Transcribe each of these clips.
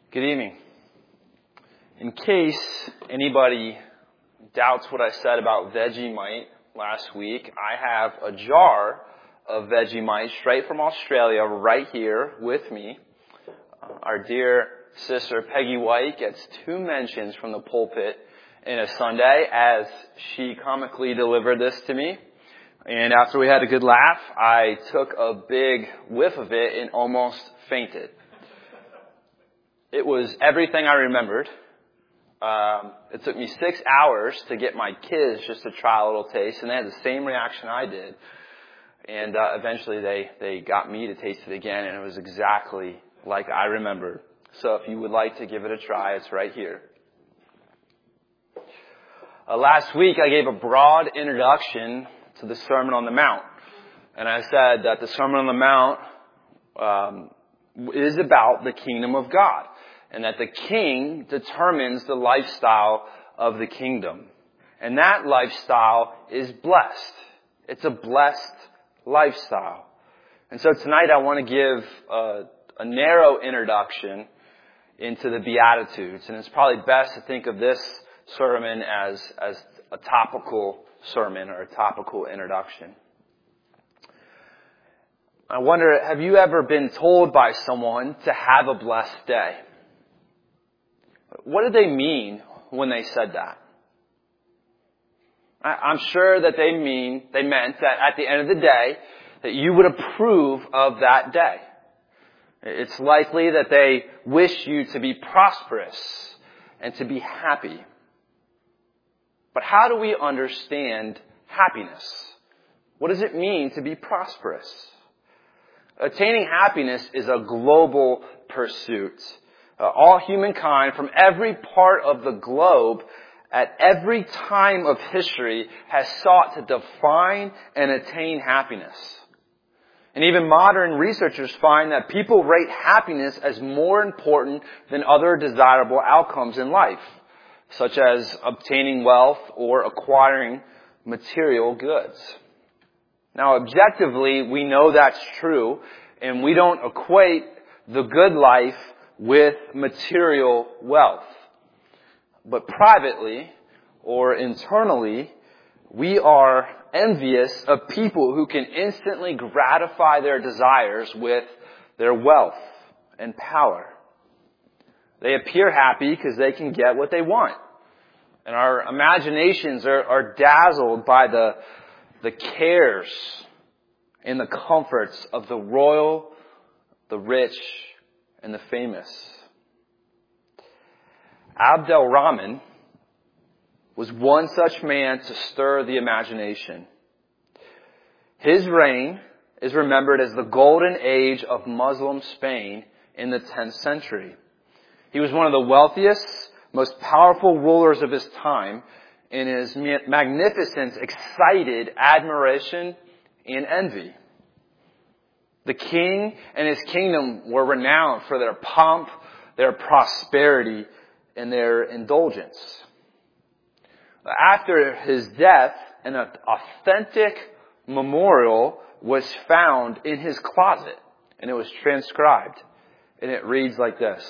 Good evening. In case anybody doubts what I said about Vegemite last week, I have a jar of Vegemite straight from Australia right here with me. Our dear sister Peggy White gets 2 mentions from the pulpit in a Sunday as she comically delivered this to me. And after we had a good laugh, I took a big whiff of it and almost fainted. It was everything I remembered. It took me 6 hours to get my kids just to try a little taste, and they had the same reaction I did. And eventually they got me to taste it again, and it was exactly like I remembered. So if you would like to give it a try, it's right here. Last week I gave a broad introduction to the Sermon on the Mount. And I said that the Sermon on the Mount is about the kingdom of God. And that the king determines the lifestyle of the kingdom. And that lifestyle is blessed. It's a blessed lifestyle. And so tonight I want to give a narrow introduction into the Beatitudes. And it's probably best to think of this sermon as a topical sermon or a topical introduction. I wonder, have you ever been told by someone to have a blessed day? What did they mean when they said that? I'm sure that they meant that at the end of the day, that you would approve of that day. It's likely that they wish you to be prosperous and to be happy. But how do we understand happiness? What does it mean to be prosperous? Attaining happiness is a global pursuit. All humankind from every part of the globe at every time of history has sought to define and attain happiness. And even modern researchers find that people rate happiness as more important than other desirable outcomes in life, such as obtaining wealth or acquiring material goods. Now, objectively, we know that's true, and we don't equate the good life with material wealth. But privately or internally, we are envious of people who can instantly gratify their desires with their wealth and power. They appear happy because they can get what they want. And our imaginations are dazzled by the cares and the comforts of the royal, the rich, and the famous. Abdel Rahman was one such man to stir the imagination. His reign is remembered as the golden age of Muslim Spain in the 10th century. He was one of the wealthiest, most powerful rulers of his time, and his magnificence excited admiration and envy. The king and his kingdom were renowned for their pomp, their prosperity, and their indulgence. After his death, an authentic memorial was found in his closet, and it was transcribed. And it reads like this: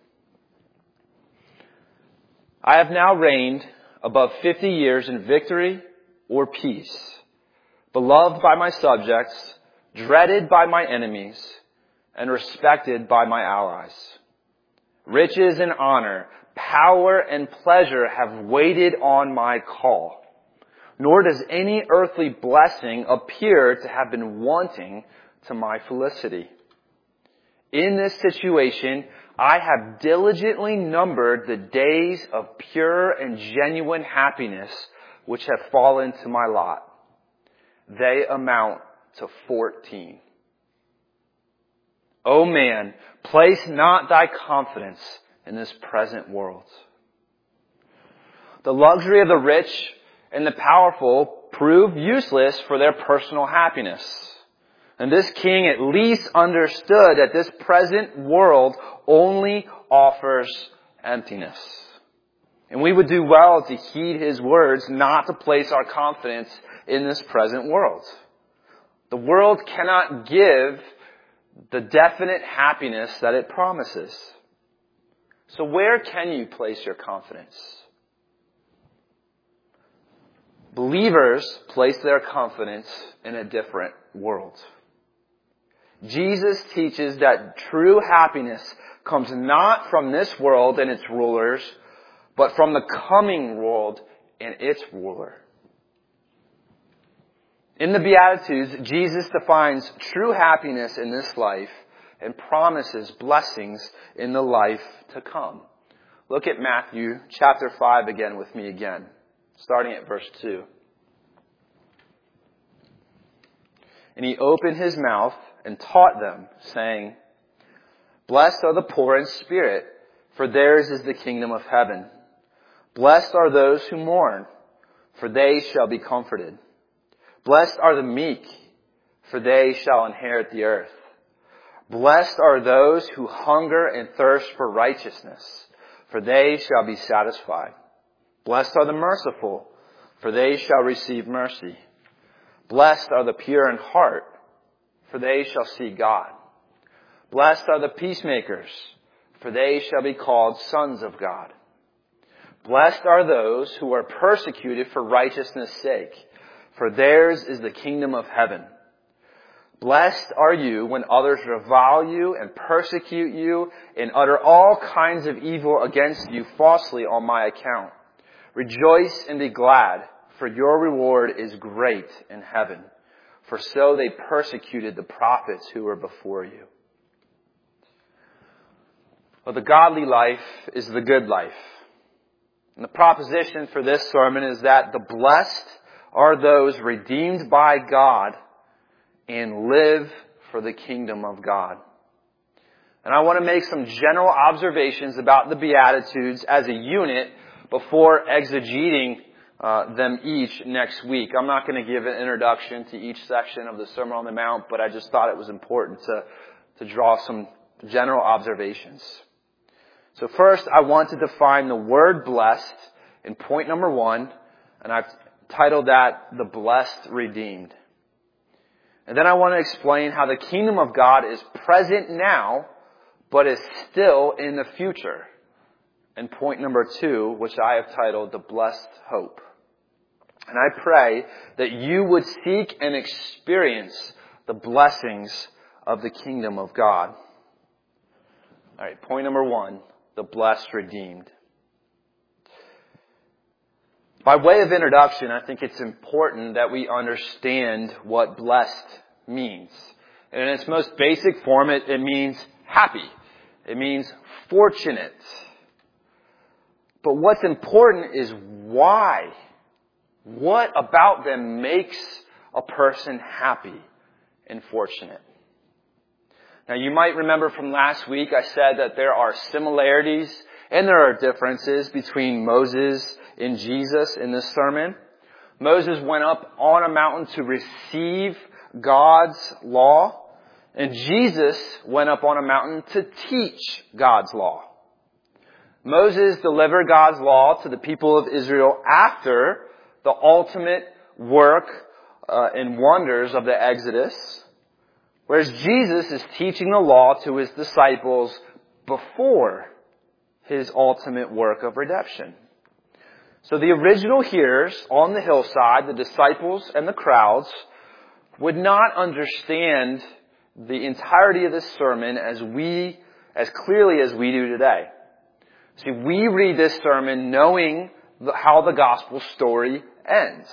I have now reigned above 50 years in victory or peace, beloved by my subjects, dreaded by my enemies, and respected by my allies. Riches and honor, power and pleasure have waited on my call, nor does any earthly blessing appear to have been wanting to my felicity. In this situation, I have diligently numbered the days of pure and genuine happiness which have fallen to my lot. They amount to 14. O man, place not thy confidence in this present world. The luxury of the rich and the powerful prove useless for their personal happiness. And this king at least understood that this present world only offers emptiness. And we would do well to heed his words, not to place our confidence in this present world. The world cannot give the definite happiness that it promises. So where can you place your confidence? Believers place their confidence in a different world. Jesus teaches that true happiness comes not from this world and its rulers, but from the coming world and its ruler. In the Beatitudes, Jesus defines true happiness in this life and promises blessings in the life to come. Look at Matthew chapter 5 again with me again, starting at verse 2. And he opened his mouth and taught them, saying, Blessed are the poor in spirit, for theirs is the kingdom of heaven. Blessed are those who mourn, for they shall be comforted. Blessed are the meek, for they shall inherit the earth. Blessed are those who hunger and thirst for righteousness, for they shall be satisfied. Blessed are the merciful, for they shall receive mercy. Blessed are the pure in heart, for they shall see God. Blessed are the peacemakers, for they shall be called sons of God. Blessed are those who are persecuted for righteousness' sake, for theirs is the kingdom of heaven. Blessed are you when others revile you and persecute you and utter all kinds of evil against you falsely on my account. Rejoice and be glad, for your reward is great in heaven. For so they persecuted the prophets who were before you. Well, the godly life is the good life. And the proposition for this sermon is that the blessed are those redeemed by God and live for the kingdom of God. And I want to make some general observations about the Beatitudes as a unit before exegeting them each next week. I'm not going to give an introduction to each section of the Sermon on the Mount, but I just thought it was important to draw some general observations. So first, I want to define the word blessed in point number 1, and I've titled that The Blessed Redeemed. And then I want to explain how the kingdom of God is present now, but is still in the future. And point number 2, which I have titled The Blessed Hope. And I pray that you would seek and experience the blessings of the kingdom of God. All right, point number 1, the blessed redeemed. By way of introduction, I think it's important that we understand what blessed means. And in its most basic form, it means happy. It means fortunate. But what's important is why. What about them makes a person happy and fortunate? Now, you might remember from last week I said that there are similarities and there are differences between Moses and Jesus in this sermon. Moses went up on a mountain to receive God's law, and Jesus went up on a mountain to teach God's law. Moses delivered God's law to the people of Israel after the ultimate work and wonders of the Exodus, whereas Jesus is teaching the law to his disciples before his ultimate work of redemption. So the original hearers on the hillside, the disciples and the crowds, would not understand the entirety of this sermon as clearly as we do today. See, we read this sermon knowing how the gospel story ends.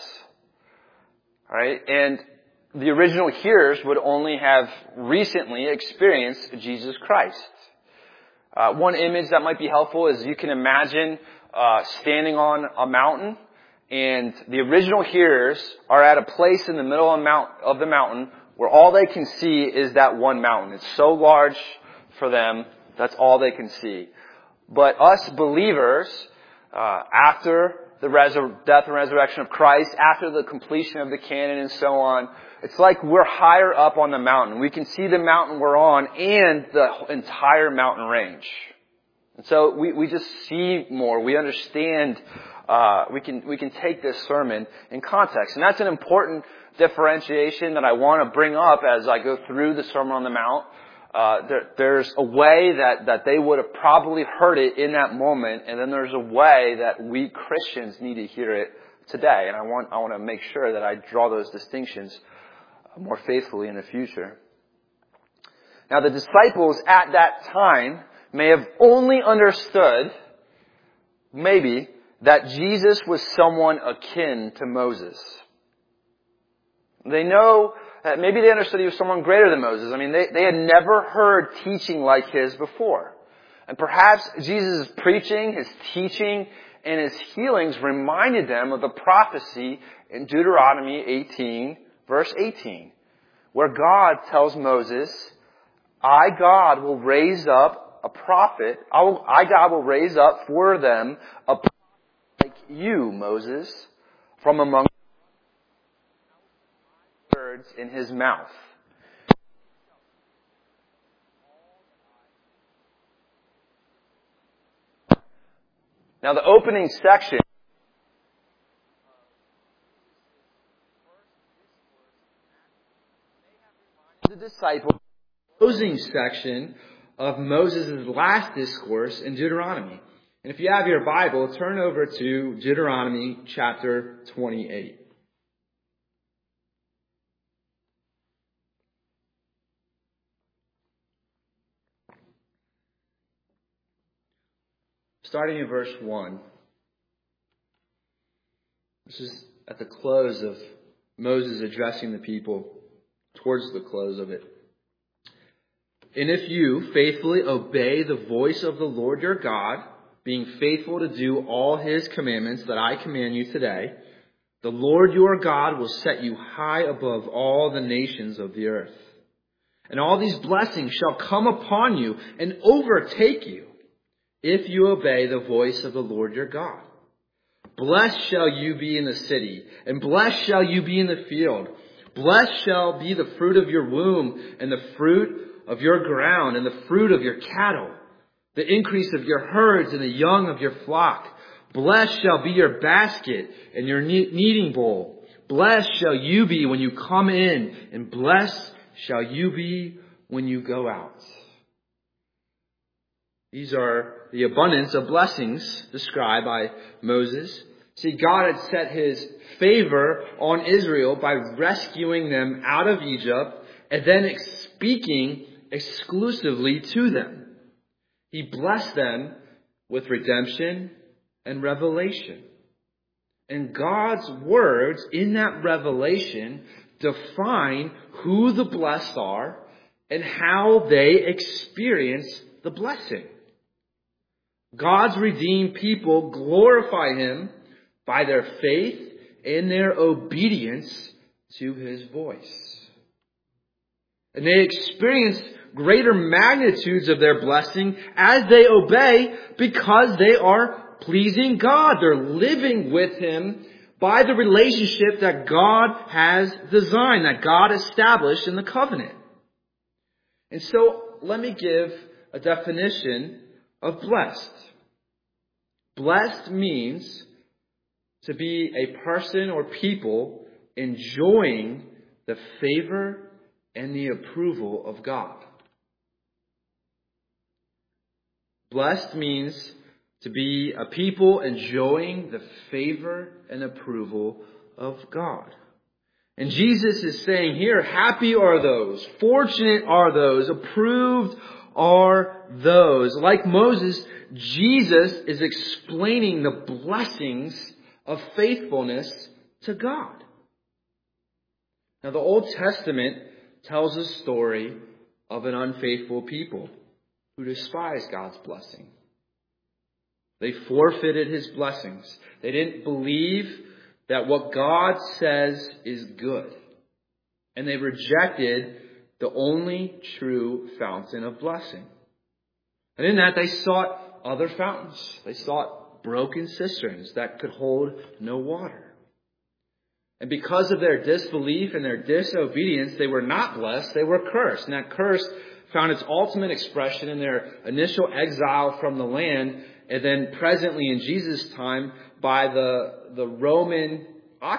All right? And the original hearers would only have recently experienced Jesus Christ. One image that might be helpful is you can imagine standing on a mountain, and the original hearers are at a place in the middle of the mountain where all they can see is that one mountain. It's so large for them, that's all they can see. But us believers, after the death and resurrection of Christ, after the completion of the canon and so on, it's like we're higher up on the mountain. We can see the mountain we're on and the entire mountain range. And so we just see more. We understand, we can take this sermon in context. And that's an important differentiation that I want to bring up as I go through the Sermon on the Mount. There's a way that they would have probably heard it in that moment, and then there's a way that we Christians need to hear it today. And I want to make sure that I draw those distinctions more faithfully in the future. Now, the disciples at that time may have only understood, maybe, that Jesus was someone akin to Moses. They know that maybe they understood he was someone greater than Moses. I mean, they had never heard teaching like his before. And perhaps Jesus' preaching, his teaching, and his healings reminded them of the prophecy in Deuteronomy 18, verse 18, where God tells Moses, I, God, will raise up a prophet. I, God, will raise up for them a prophet like you, Moses, from among the words in his mouth. Now, the opening section the disciples. Closing section of Moses' last discourse in Deuteronomy. And if you have your Bible, turn over to Deuteronomy chapter 28. Starting in verse 1. This is at the close of Moses addressing the people, towards the close of it. And if you faithfully obey the voice of the Lord your God, being faithful to do all his commandments that I command you today, the Lord your God will set you high above all the nations of the earth. And all these blessings shall come upon you and overtake you if you obey the voice of the Lord your God. Blessed shall you be in the city, and blessed shall you be in the field. Blessed shall be the fruit of your womb, and the fruit of your ground, and the fruit of your cattle, the increase of your herds, and the young of your flock. Blessed shall be your basket and your kneading bowl. Blessed shall you be when you come in, and blessed shall you be when you go out. These are the abundance of blessings described by Moses. See, God had set his favor on Israel by rescuing them out of Egypt and then speaking exclusively to them. He blessed them with redemption and revelation. And God's words in that revelation define who the blessed are and how they experience the blessing. God's redeemed people glorify him by their faith and their obedience to his voice. And they experience greater magnitudes of their blessing as they obey because they are pleasing God. They're living with him by the relationship that God has designed, that God established in the covenant. And so let me give a definition of blessed. Blessed means to be a person or people enjoying the favor and the approval of God. Blessed means to be a people enjoying the favor and approval of God. And Jesus is saying here, happy are those, fortunate are those, approved are those. Like Moses, Jesus is explaining the blessings of faithfulness to God. Now, the Old Testament tells a story of an unfaithful people who despised God's blessing. They forfeited his blessings. They didn't believe that what God says is good. And they rejected the only true fountain of blessing. And in that, they sought other fountains. They sought broken cisterns that could hold no water. And because of their disbelief and their disobedience, they were not blessed, they were cursed. And that curse found its ultimate expression in their initial exile from the land, and then presently in Jesus' time by the Roman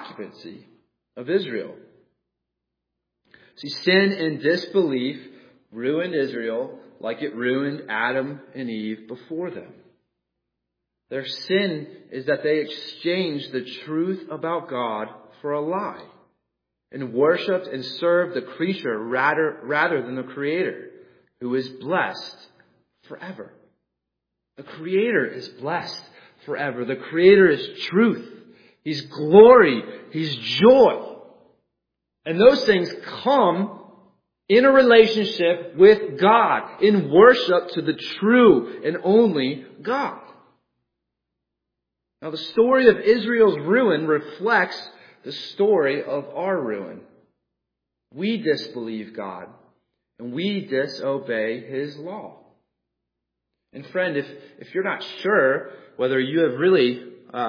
occupancy of Israel. See, sin and disbelief ruined Israel like it ruined Adam and Eve before them. Their sin is that they exchanged the truth about God for a lie and worshipped and served the creature rather than the Creator, who is blessed forever. The Creator is blessed forever. The Creator is truth. He's glory. He's joy. And those things come in a relationship with God, in worship to the true and only God. Now, the story of Israel's ruin reflects the story of our ruin. We disbelieve God, and we disobey His law. And friend, if you're not sure whether you have really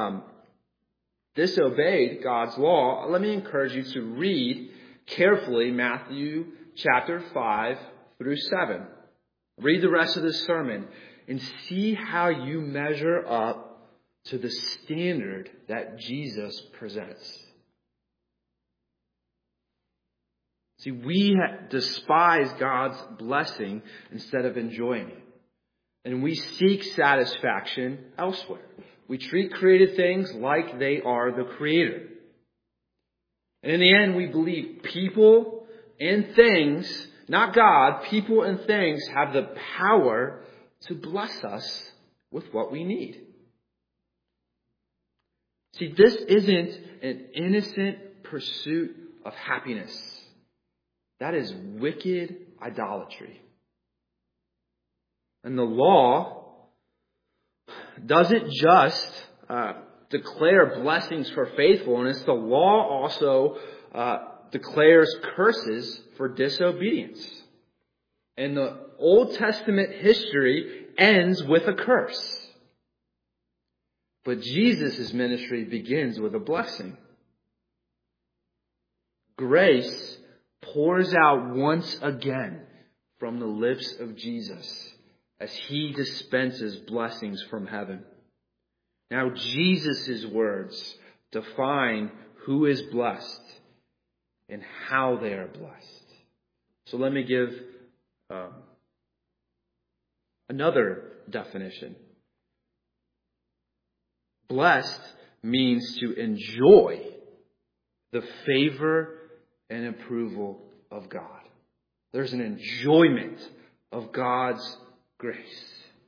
disobeyed God's law, let me encourage you to read carefully Matthew chapter 5 through 7. Read the rest of this sermon and see how you measure up to the standard that Jesus presents. See, we despise God's blessing instead of enjoying it. And we seek satisfaction elsewhere. We treat created things like they are the Creator. And in the end, we believe people and things, not God, people and things have the power to bless us with what we need. See, this isn't an innocent pursuit of happiness. That is wicked idolatry. And the law doesn't just declare blessings for faithfulness. The law also declares curses for disobedience. And the Old Testament history ends with a curse. But Jesus' ministry begins with a blessing. Grace pours out once again from the lips of Jesus as He dispenses blessings from heaven. Now, Jesus' words define who is blessed and how they are blessed. So let me give another definition. Blessed means to enjoy the favor and approval of God. There's an enjoyment of God's grace.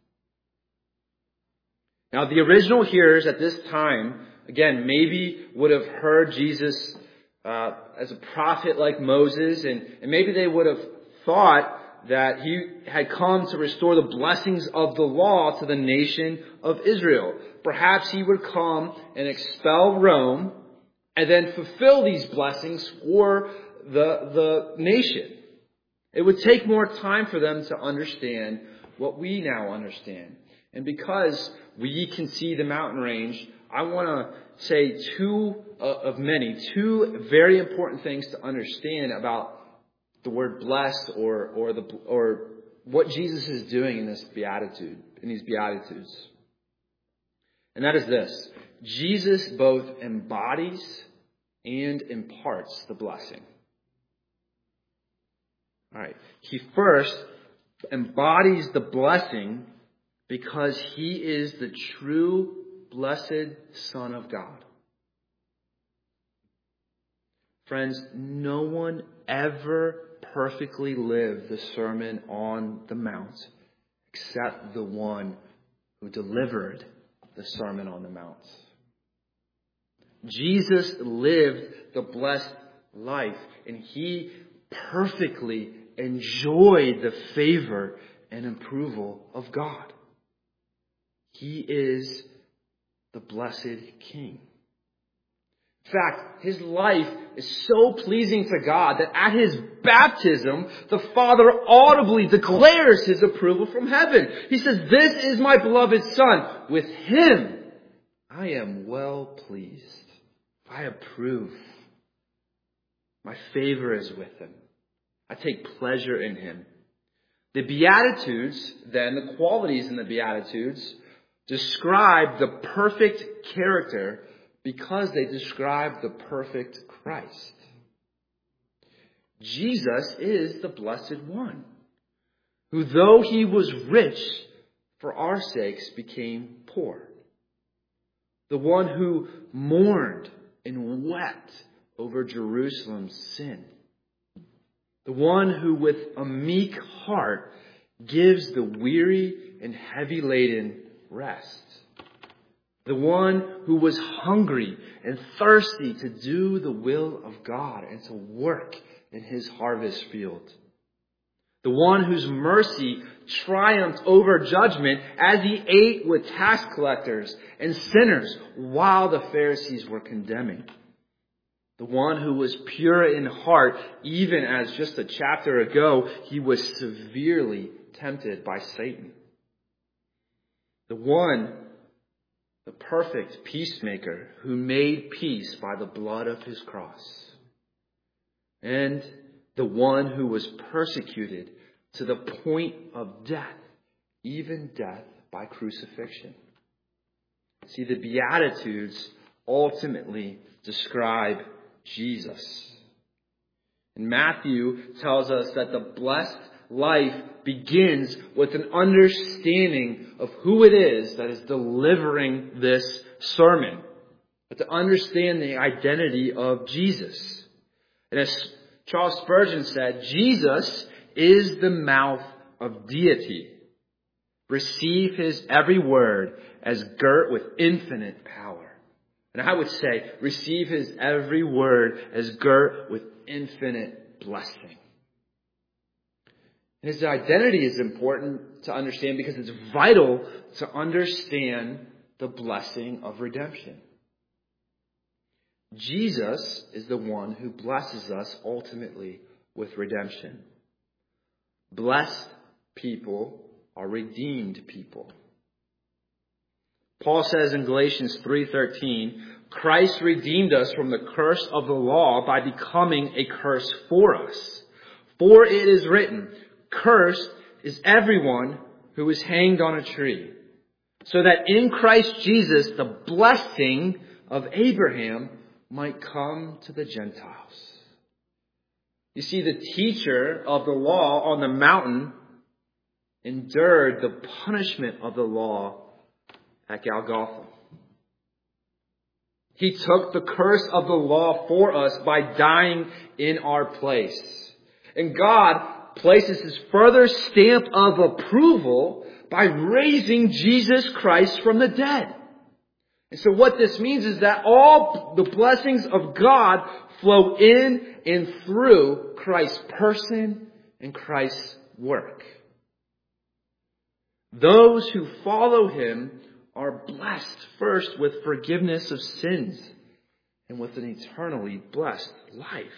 Now, the original hearers at this time, again, maybe would have heard Jesus as a prophet like Moses, and maybe they would have thought that He had come to restore the blessings of the law to the nation of Israel. Perhaps He would come and expel Rome and then fulfill these blessings for the nation. It would take more time for them to understand what we now understand. And because we can see the mountain range, I want to say two very important things to understand about the word blessed or what Jesus is doing in these Beatitudes. And that is this: Jesus both embodies and imparts the blessing. All right. He first embodies the blessing because He is the true blessed Son of God. Friends, no one ever perfectly lived the Sermon on the Mount except the one who delivered the Sermon on the Mount. Jesus lived the blessed life, and He perfectly enjoyed the favor and approval of God. He is the blessed King. In fact, His life is so pleasing to God that at His baptism, the Father audibly declares His approval from heaven. He says, "This is my beloved Son. With Him I am well pleased. I approve. My favor is with Him. I take pleasure in Him." The Beatitudes, then, the qualities in the Beatitudes, describe the perfect character because they describe the perfect Christ. Jesus is the Blessed One. who though he was rich, for our sakes became poor. The one who mourned and wept over Jerusalem's sin. The one who with a meek heart gives the weary and heavy laden rest. The one who was hungry and thirsty to do the will of God and to work in his harvest field. The one whose mercy triumphed over judgment as he ate with tax collectors and sinners while the Pharisees were condemning. The one who was pure in heart, even as just a chapter ago, he was severely tempted by Satan. The perfect peacemaker who made peace by the blood of his cross. And the one who was persecuted to the point of death, even death by crucifixion. See, the Beatitudes ultimately describe Jesus. And Matthew tells us that the blessed life begins with an understanding of who it is that is delivering this sermon. But to understand the identity of Jesus. And as Charles Spurgeon said, Jesus is the mouth of deity. Receive his every word as girt with infinite power. And I would say, receive his every word as girt with infinite blessing. And his identity is important to understand because it's vital to understand the blessing of redemption. Jesus is the one who blesses us ultimately with redemption. Blessed people are redeemed people. Paul says in Galatians 3:13, Christ redeemed us from the curse of the law by becoming a curse for us. For it is written, cursed is everyone who is hanged on a tree, so that in Christ Jesus the blessing of Abraham might come to the Gentiles. You see, the teacher of the law on the mountain endured the punishment of the law at Golgotha. He took the curse of the law for us by dying in our place. And God places his further stamp of approval by raising Jesus Christ from the dead. And so what this means is that all the blessings of God flow in and through Christ's person and Christ's work. Those who follow him are blessed first with forgiveness of sins and with an eternally blessed life.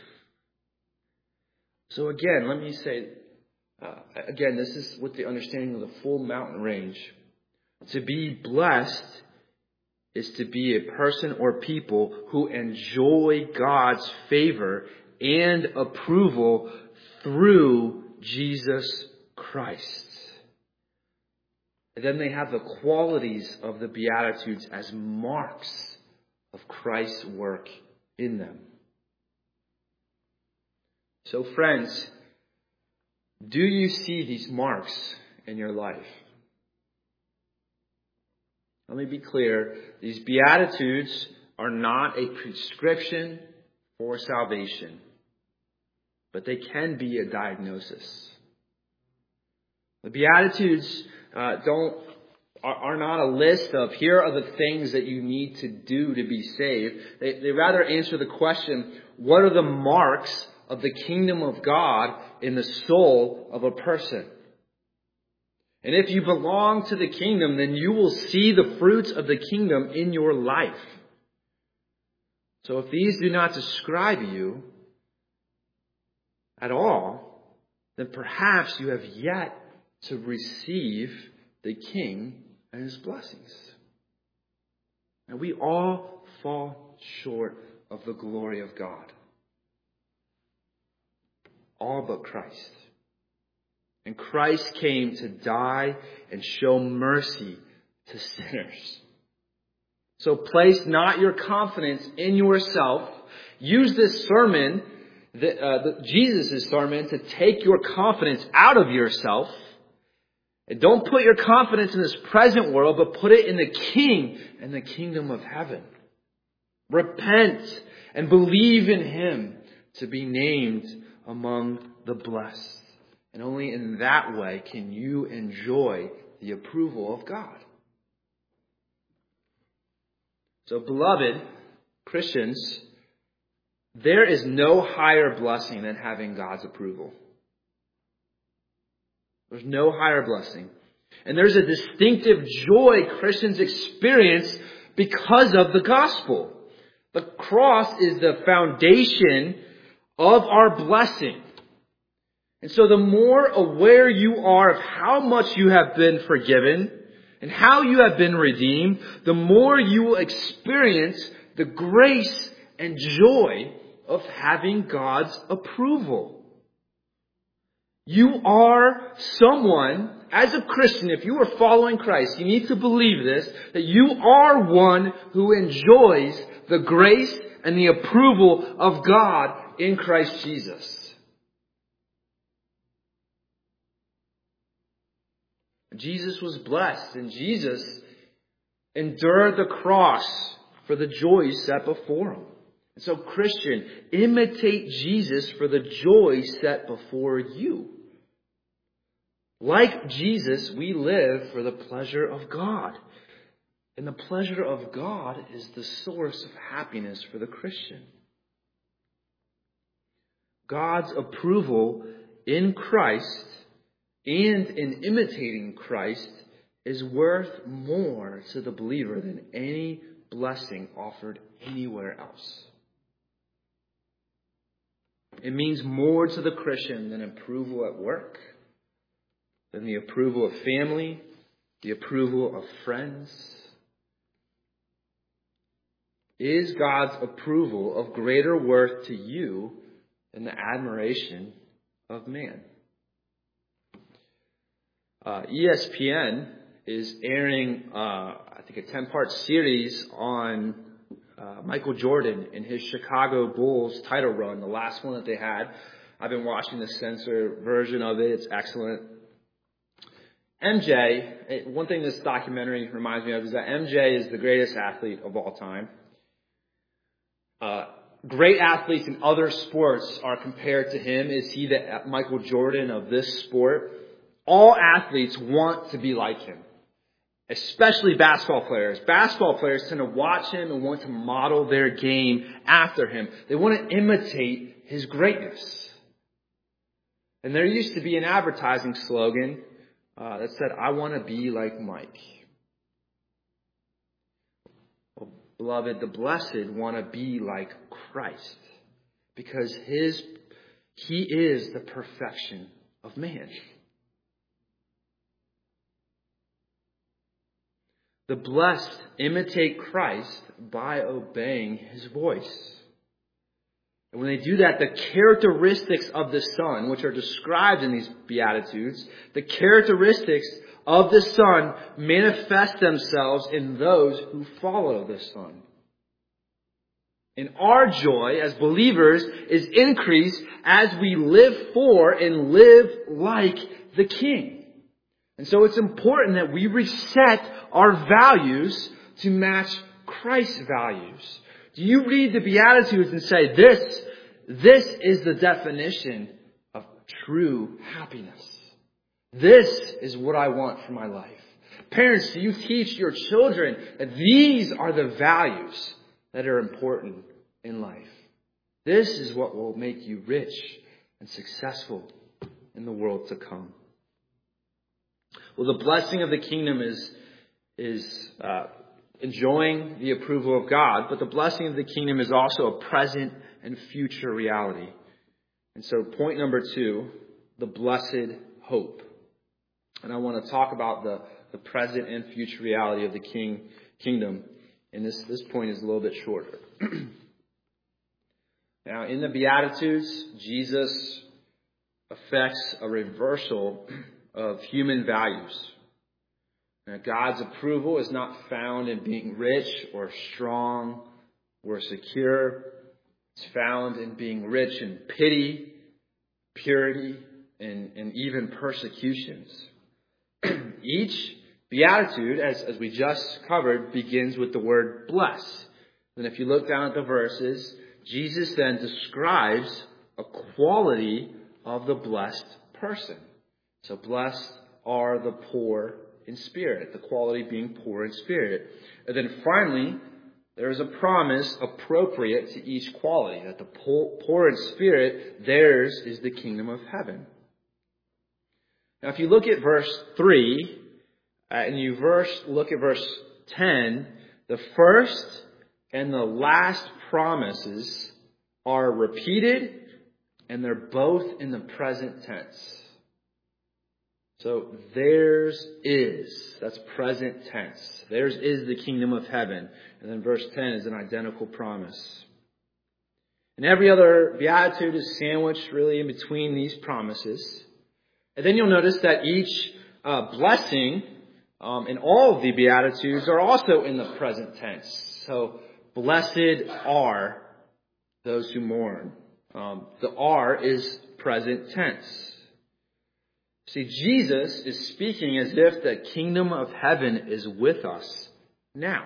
So again, let me say, this is with the understanding of the full mountain range. To be blessed is to be a person or people who enjoy God's favor and approval through Jesus Christ. And then they have the qualities of the Beatitudes as marks of Christ's work in them. So friends, do you see these marks in your life? Let me be clear. These Beatitudes are not a prescription for salvation, but they can be a diagnosis. The Beatitudes are not a list of here are the things that you need to do to be saved. They rather answer the question, what are the marks of the kingdom of God in the soul of a person? And if you belong to the kingdom, then you will see the fruits of the kingdom in your life. So if these do not describe you at all, then perhaps you have yet to receive the King and his blessings. And we all fall short of the glory of God. All but Christ. And Christ came to die and show mercy to sinners. So place not your confidence in yourself. Use this sermon, Jesus' sermon, to take your confidence out of yourself And don't put your confidence in this present world, but put it in the King and the kingdom of heaven. Repent and believe in Him to be named among the blessed. And only in that way can you enjoy the approval of God. So, beloved Christians, there is no higher blessing than having God's approval. There's no higher blessing. And there's a distinctive joy Christians experience because of the gospel. The cross is the foundation of our blessing. And so the more aware you are of how much you have been forgiven and how you have been redeemed, the more you will experience the grace and joy of having God's approval. You are someone, as a Christian, if you are following Christ, you need to believe this, that you are one who enjoys the grace and the approval of God in Christ Jesus. Jesus was blessed, and Jesus endured the cross for the joy set before Him. And so, Christian, imitate Jesus for the joy set before you. Like Jesus, we live for the pleasure of God. And the pleasure of God is the source of happiness for the Christian. God's approval in Christ and in imitating Christ is worth more to the believer than any blessing offered anywhere else. It means more to the Christian than approval at work, than the approval of family, the approval of friends. Is God's approval of greater worth to you than the admiration of man? ESPN is airing, I think, a 10-part series on Michael Jordan and his Chicago Bulls title run, the last one that they had. I've been watching the censored version of it. It's excellent. MJ, one thing this documentary reminds me of is that MJ is the greatest athlete of all time. Great athletes in other sports are compared to him. Is he the Michael Jordan of this sport? All athletes want to be like him, especially basketball players. Basketball players tend to watch him and want to model their game after him. They want to imitate his greatness. And there used to be an advertising slogan that said, "I want to be like Mike." Well, beloved, the blessed want to be like Christ because He is the perfection of man. The blessed imitate Christ by obeying His voice. And when they do that, the characteristics of the Son, which are described in these Beatitudes, the characteristics of the Son manifest themselves in those who follow the Son. And our joy as believers is increased as we live for and live like the King. And so it's important that we reset our values to match Christ's values. Do you read the Beatitudes and say, this is the definition of true happiness? This is what I want for my life. Parents, do you teach your children that these are the values that are important in life? This is what will make you rich and successful in the world to come. Well, the blessing of the kingdom is enjoying the approval of God, but the blessing of the kingdom is also a present and future reality. And so point number 2, the blessed hope. And I want to talk about the present and future reality of the kingdom. And this point is a little bit shorter. Now, in the Beatitudes, Jesus affects a reversal of human values. Now, God's approval is not found in being rich or strong or secure. It's found in being rich in pity, purity, and even persecutions. each beatitude, as we just covered, begins with the word bless. And if you look down at the verses, Jesus then describes a quality of the blessed person. So blessed are the poor in spirit, the quality being poor in spirit. And then finally, there is a promise appropriate to each quality, that the poor in spirit, theirs is the kingdom of heaven. Now if you look at verse 3, and you look at verse 10, the first and the last promises are repeated, and they're both in the present tense. So theirs is, that's present tense. Theirs is the kingdom of heaven. And then verse 10 is an identical promise. And every other beatitude is sandwiched really in between these promises. And then you'll notice that each blessing in all of the beatitudes are also in the present tense. So blessed are those who mourn. The are is present tense. See, Jesus is speaking as if the kingdom of heaven is with us now.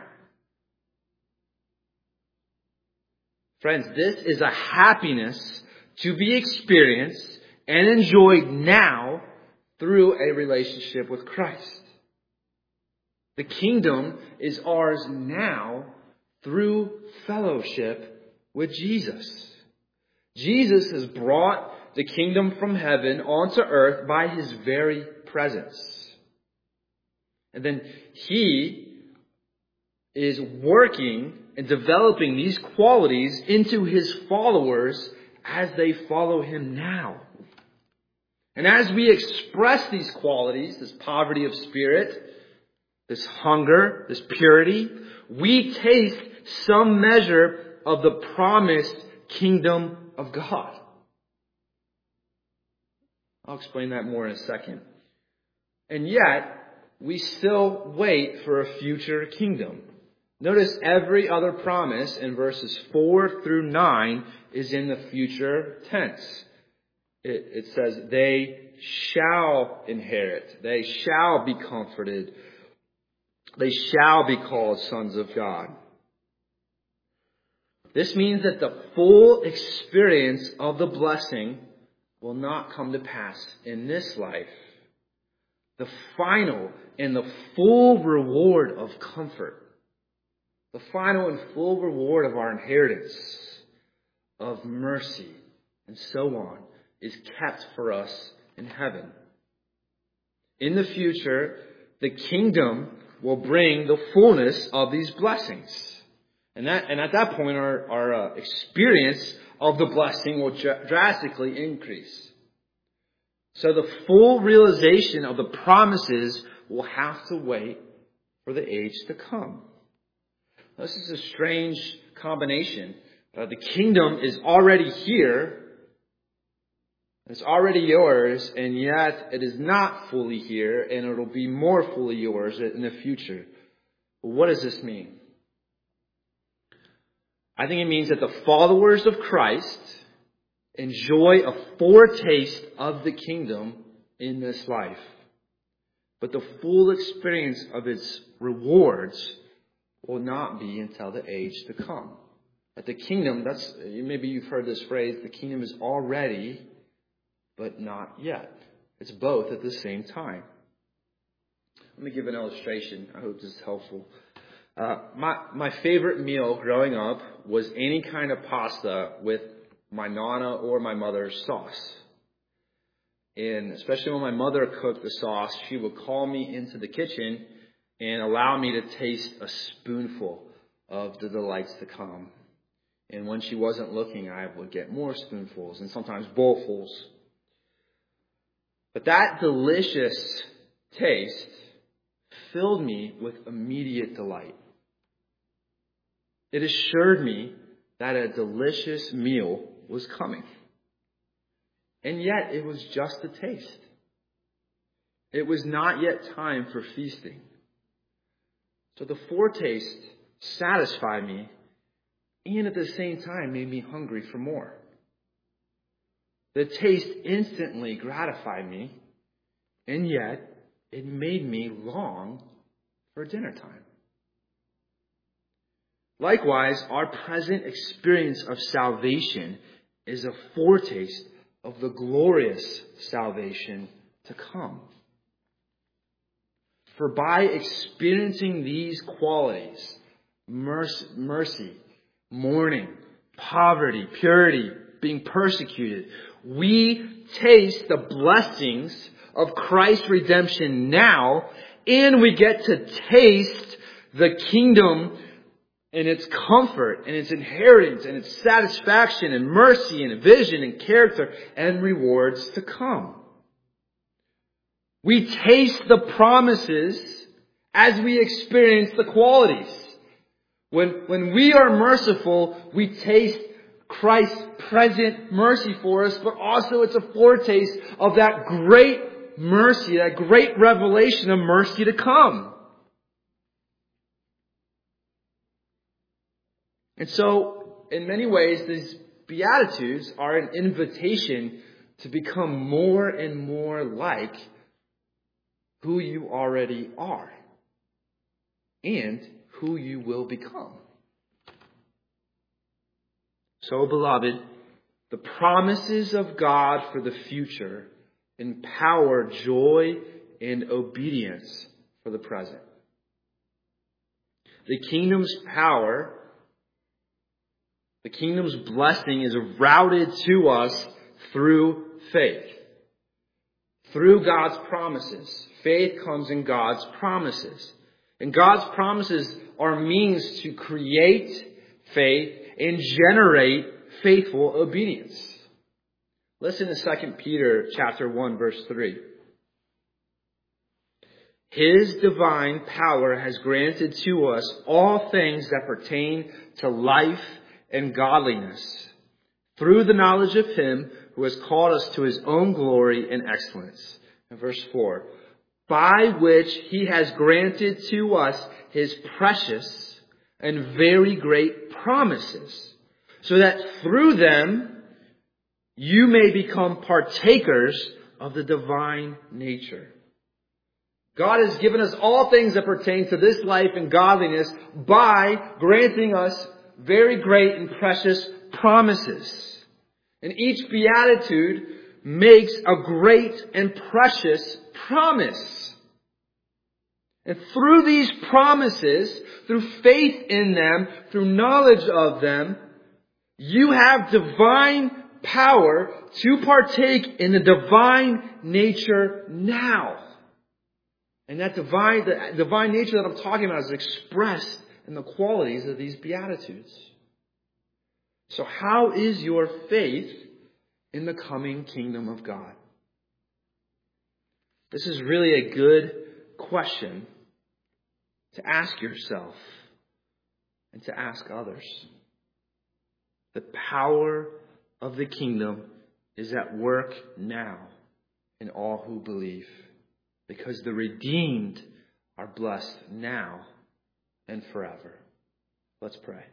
Friends, this is a happiness to be experienced and enjoyed now through a relationship with Christ. The kingdom is ours now through fellowship with Jesus. Jesus has brought the kingdom from heaven onto earth by his very presence. And then he is working and developing these qualities into his followers as they follow him now. And as we express these qualities, this poverty of spirit, this hunger, this purity, we taste some measure of the promised kingdom of God. I'll explain that more in a second. And yet, we still wait for a future kingdom. Notice every other promise in verses 4 through 9 is in the future tense. It says, they shall inherit. They shall be comforted. They shall be called sons of God. This means that the full experience of the blessing will not come to pass in this life. The final and the full reward of comfort, the final and full reward of our inheritance, of mercy, and so on, is kept for us in heaven. In the future, the kingdom will bring the fullness of these blessings. And at that point, our experience of the blessing will drastically increase. So the full realization of the promises will have to wait for the age to come. This is a strange combination. The kingdom is already here. It's already yours, and yet it is not fully here, and it will be more fully yours in the future. Well, what does this mean? I think it means that the followers of Christ enjoy a foretaste of the kingdom in this life. But the full experience of its rewards will not be until the age to come. At the kingdom, maybe you've heard this phrase, the kingdom is already, but not yet. It's both at the same time. Let me give an illustration. I hope this is helpful. My favorite meal growing up was any kind of pasta with my nana or my mother's sauce. And especially when my mother cooked the sauce, she would call me into the kitchen and allow me to taste a spoonful of the delights to come. And when she wasn't looking, I would get more spoonfuls and sometimes bowlfuls. But that delicious taste filled me with immediate delight. It assured me that a delicious meal was coming. And yet it was just a taste. It was not yet time for feasting. So the foretaste satisfied me and at the same time made me hungry for more. The taste instantly gratified me, and yet it made me long for dinner time. Likewise, our present experience of salvation is a foretaste of the glorious salvation to come. For by experiencing these qualities, mercy, mourning, poverty, purity, being persecuted, we taste the blessings of Christ's redemption now, and we get to taste the kingdom and its comfort and its inheritance and its satisfaction and mercy and vision and character and rewards to come. We taste the promises as we experience the qualities. When we are merciful, we taste Christ's present mercy for us, but also it's a foretaste of that great mercy, that great revelation of mercy to come. And so, in many ways, these Beatitudes are an invitation to become more and more like who you already are and who you will become. So, beloved, the promises of God for the future empower joy and obedience for the present. The kingdom's power, the kingdom's blessing is routed to us through faith. Through God's promises. Faith comes in God's promises. And God's promises are means to create faith and generate faithful obedience. Listen to 2 Peter chapter 1, verse 3. His divine power has granted to us all things that pertain to life and godliness, through the knowledge of Him who has called us to His own glory and excellence. And verse 4, by which He has granted to us His precious and very great promises, so that through them you may become partakers of the divine nature. God has given us all things that pertain to this life and godliness by granting us very great and precious promises. And each beatitude makes a great and precious promise. And through these promises, through faith in them, through knowledge of them, you have divine power to partake in the divine nature now. And that the divine nature that I'm talking about is expressed in the qualities of these Beatitudes. So how is your faith in the coming kingdom of God? This is really a good question to ask yourself and to ask others. The power of the kingdom is at work now in all who believe, because the redeemed are blessed now and forever. Let's pray.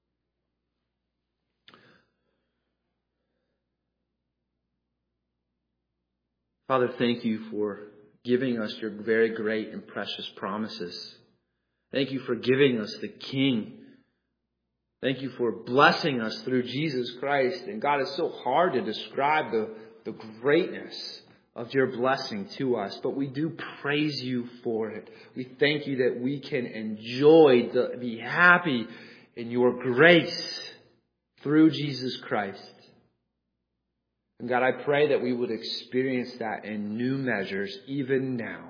Father, thank you for giving us your very great and precious promises. Thank you for giving us the King. Thank you for blessing us through Jesus Christ. And God, it's so hard to describe the greatness of your blessing to us, but we do praise you for it. We thank you that we can enjoy, be happy in your grace through Jesus Christ. And God, I pray that we would experience that in new measures even now.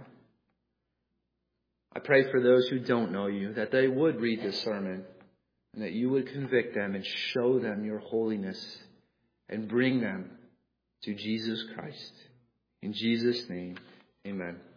I pray for those who don't know you, that they would read this sermon and that you would convict them and show them your holiness and bring them to Jesus Christ. In Jesus' name, amen.